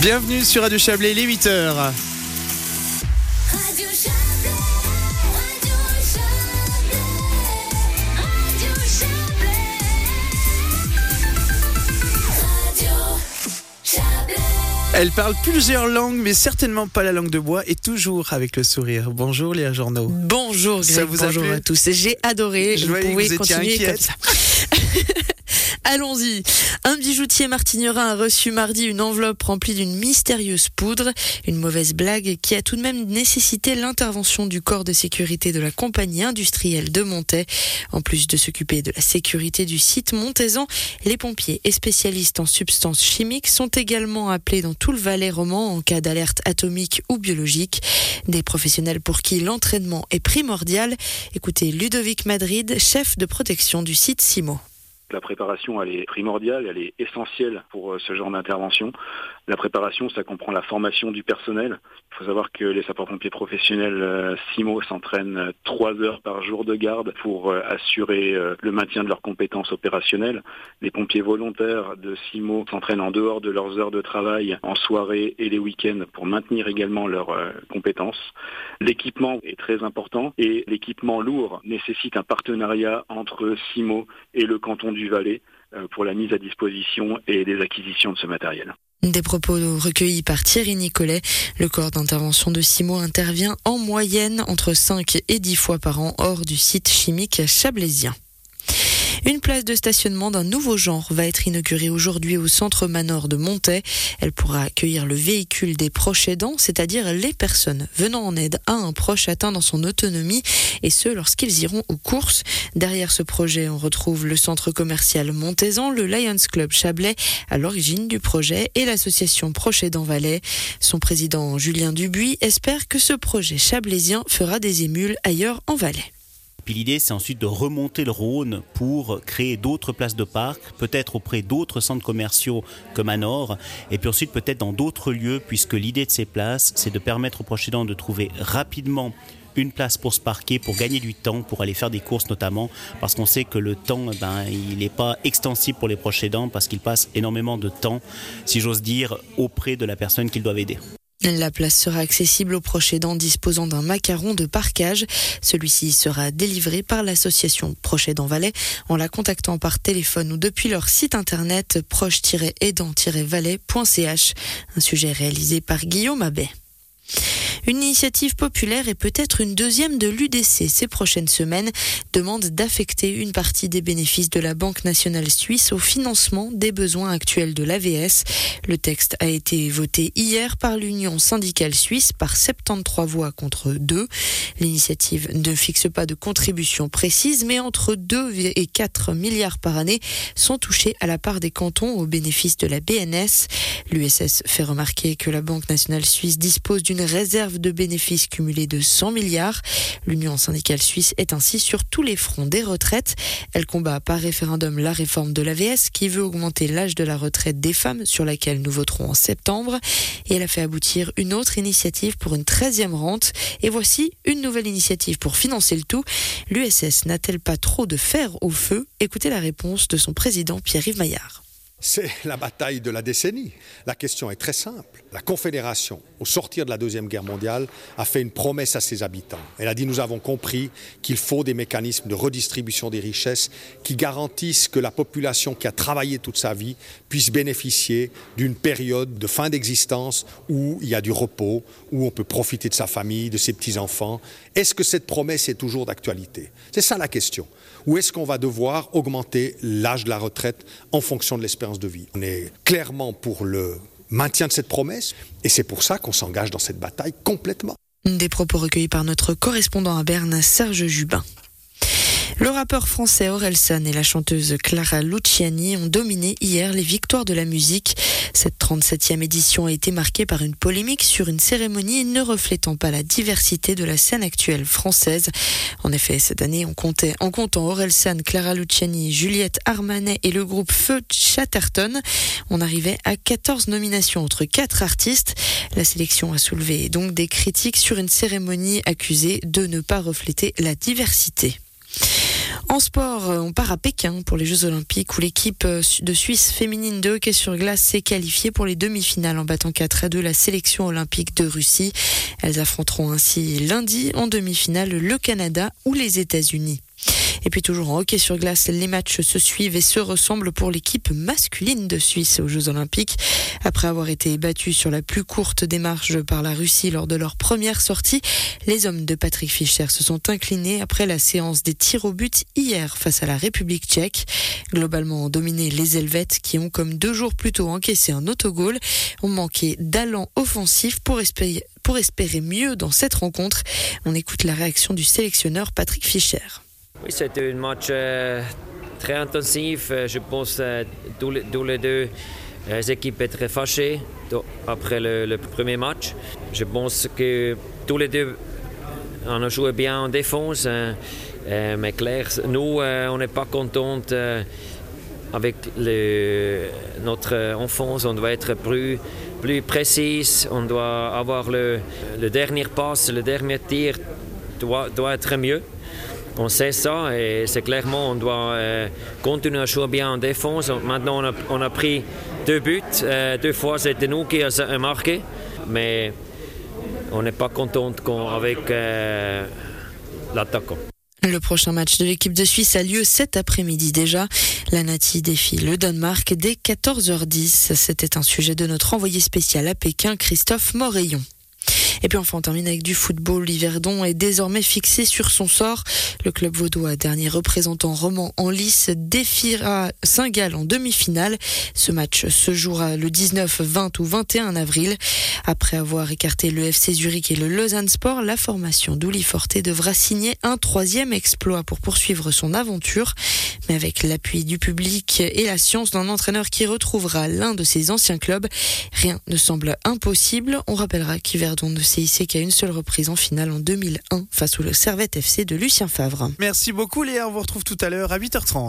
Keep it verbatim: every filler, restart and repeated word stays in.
Bienvenue sur Radio Chablais, il est huit heures. Radio Chablais, Radio Chablais, Radio Chablais, Radio Chablais. Elle parle plusieurs langues, mais certainement pas la langue de bois, et toujours avec le sourire. Bonjour Léa Journeau. Bonjour Greg, Ça vous a bonjour plu à tous. J'ai adoré, Je vous voyais que pouvez vous étiez continuer comme inquiète. ça. Allons-y. Un bijoutier martignerin a reçu mardi une enveloppe remplie d'une mystérieuse poudre. Une mauvaise blague qui a tout de même nécessité l'intervention du corps de sécurité de la compagnie industrielle de Montaix. En plus de s'occuper de la sécurité du site montaisan, les pompiers et spécialistes en substances chimiques sont également appelés dans tout le Valais roman en cas d'alerte atomique ou biologique. Des professionnels pour qui l'entraînement est primordial. Écoutez Ludovic Madrid, chef de protection du site Simo. La préparation, elle est primordiale, elle est essentielle pour ce genre d'intervention. La préparation, ça comprend la formation du personnel. Il faut savoir que les sapeurs-pompiers professionnels euh, Simo s'entraînent trois heures par jour de garde pour euh, assurer euh, le maintien de leurs compétences opérationnelles. Les pompiers volontaires de Simo s'entraînent en dehors de leurs heures de travail, en soirée et les week-ends pour maintenir également leurs euh, compétences. L'équipement est très important et l'équipement lourd nécessite un partenariat entre Simo et le canton du Valais euh, pour la mise à disposition et des acquisitions de ce matériel. Des propos recueillis par Thierry Nicolet. Le corps d'intervention de Simo intervient en moyenne entre cinq et dix fois par an hors du site chimique chablaisien. Une place de stationnement d'un nouveau genre va être inaugurée aujourd'hui au centre Manor de Montaix. Elle pourra accueillir le véhicule des proches aidants, c'est-à-dire les personnes venant en aide à un proche atteint dans son autonomie, et ce lorsqu'ils iront aux courses. Derrière ce projet, on retrouve le centre commercial montaisan, le Lions Club Chablais, à l'origine du projet, et l'association Proches Aidants Valais. Son président Julien Dubuis espère que ce projet chablaisien fera des émules ailleurs en Valais. Puis l'idée, c'est ensuite de remonter le Rhône pour créer d'autres places de parc, peut-être auprès d'autres centres commerciaux que Manor, et puis ensuite peut-être dans d'autres lieux, puisque l'idée de ces places, c'est de permettre aux proches aidants de trouver rapidement une place pour se parquer, pour gagner du temps, pour aller faire des courses notamment, parce qu'on sait que le temps, ben, il n'est pas extensible pour les proches aidants, parce qu'ils passent énormément de temps, si j'ose dire, auprès de la personne qu'ils doivent aider. La place sera accessible aux proches aidants disposant d'un macaron de parquage. Celui-ci sera délivré par l'association Proches Aidants Valais en la contactant par téléphone ou depuis leur site internet proche tiret aidant tiret valais point c h. Un sujet réalisé par Guillaume Abbé. Une initiative populaire et peut-être une deuxième de l'U D C ces prochaines semaines demande d'affecter une partie des bénéfices de la Banque nationale suisse au financement des besoins actuels de l'A V S. Le texte a été voté hier par l'Union syndicale suisse par soixante-treize voix contre deux. L'initiative ne fixe pas de contribution précise, mais entre deux et quatre milliards par année sont touchés à la part des cantons au bénéfice de la B N S. L'U S S fait remarquer que la Banque nationale suisse dispose d'une réserve de bénéfices cumulés de cent milliards. L'Union syndicale suisse est ainsi sur tous les fronts des retraites. Elle combat par référendum la réforme de l'A V S qui veut augmenter l'âge de la retraite des femmes, sur laquelle nous voterons en septembre. Et elle a fait aboutir une autre initiative pour une treizième rente. Et voici une nouvelle initiative pour financer le tout. L'U S S n'a-t-elle pas trop de fer au feu ? Écoutez la réponse de son président Pierre-Yves Maillard. C'est la bataille de la décennie. La question est très simple. La Confédération, au sortir de la Deuxième Guerre mondiale, a fait une promesse à ses habitants. Elle a dit « Nous avons compris qu'il faut des mécanismes de redistribution des richesses qui garantissent que la population qui a travaillé toute sa vie puisse bénéficier d'une période de fin d'existence où il y a du repos, où on peut profiter de sa famille, de ses petits-enfants. Est-ce que cette promesse est toujours d'actualité ? C'est ça la question. Ou est-ce qu'on va devoir augmenter l'âge de la retraite en fonction de l'espérance de vie ? On est clairement pour le maintien de cette promesse et c'est pour ça qu'on s'engage dans cette bataille complètement. Des propos recueillis par notre correspondant à Berne, Serge Jubin. Le rappeur français Orelsan et la chanteuse Clara Luciani ont dominé hier les victoires de la musique. Cette trente-septième édition a été marquée par une polémique sur une cérémonie ne reflétant pas la diversité de la scène actuelle française. En effet, cette année, on comptait, en comptant Orelsan, Clara Luciani, Juliette Armanet et le groupe Feu Chatterton, on arrivait à quatorze nominations entre quatre artistes. La sélection a soulevé donc des critiques sur une cérémonie accusée de ne pas refléter la diversité. En sport, on part à Pékin pour les Jeux Olympiques où l'équipe de Suisse féminine de hockey sur glace s'est qualifiée pour les demi-finales en battant quatre à deux la sélection olympique de Russie. Elles affronteront ainsi lundi en demi-finale le Canada ou les États-Unis. Et puis toujours en hockey sur glace, les matchs se suivent et se ressemblent pour l'équipe masculine de Suisse aux Jeux Olympiques. Après avoir été battus sur la plus courte des marches par la Russie lors de leur première sortie, les hommes de Patrick Fischer se sont inclinés après la séance des tirs au but hier face à la République tchèque. Globalement dominé, les Helvètes, qui ont comme deux jours plus tôt encaissé un autogol, ont manqué d'allant offensif pour espérer, pour espérer mieux dans cette rencontre. On écoute la réaction du sélectionneur Patrick Fischer. Oui, c'était un match euh, très intensif. Je pense que euh, tous, les, tous les deux euh, les équipes étaient très fâchées après le, le premier match. Je pense que tous les deux on a joué bien en défense. Euh, euh, mais clair, nous, euh, on n'est pas contents euh, avec le, notre enfance. On doit être plus, plus précis. On doit avoir le, le dernier passe, le dernier tir doit, doit être mieux. On sait ça et c'est clairement on doit euh, continuer à jouer bien en défense. Maintenant on a, on a pris deux buts, euh, deux fois c'était nous qui avons marqué, mais on n'est pas content avec euh, l'attaquant. Le prochain match de l'équipe de Suisse a lieu cet après-midi déjà. La Nati défie le Danemark dès quatorze heures dix. C'était un sujet de notre envoyé spécial à Pékin, Christophe Moreillon. Et puis enfin on termine avec du football. Yverdon est désormais fixé sur son sort. Le club vaudois, dernier représentant roman en lice, défiera Saint-Gall en demi-finale. Ce match se jouera le dix-neuf, vingt ou vingt et un avril. Après avoir écarté le F C Zurich et le Lausanne Sport, la formation d'Uli Forte devra signer un troisième exploit pour poursuivre son aventure. Mais avec l'appui du public et la science d'un entraîneur qui retrouvera l'un de ses anciens clubs, rien ne semble impossible. On rappellera qu'Yverdon ne s'est hissé qu'à une seule reprise en finale en deux mille un face au Servette F C de Lucien Favre. Merci beaucoup Léa, on vous retrouve tout à l'heure à huit heures trente.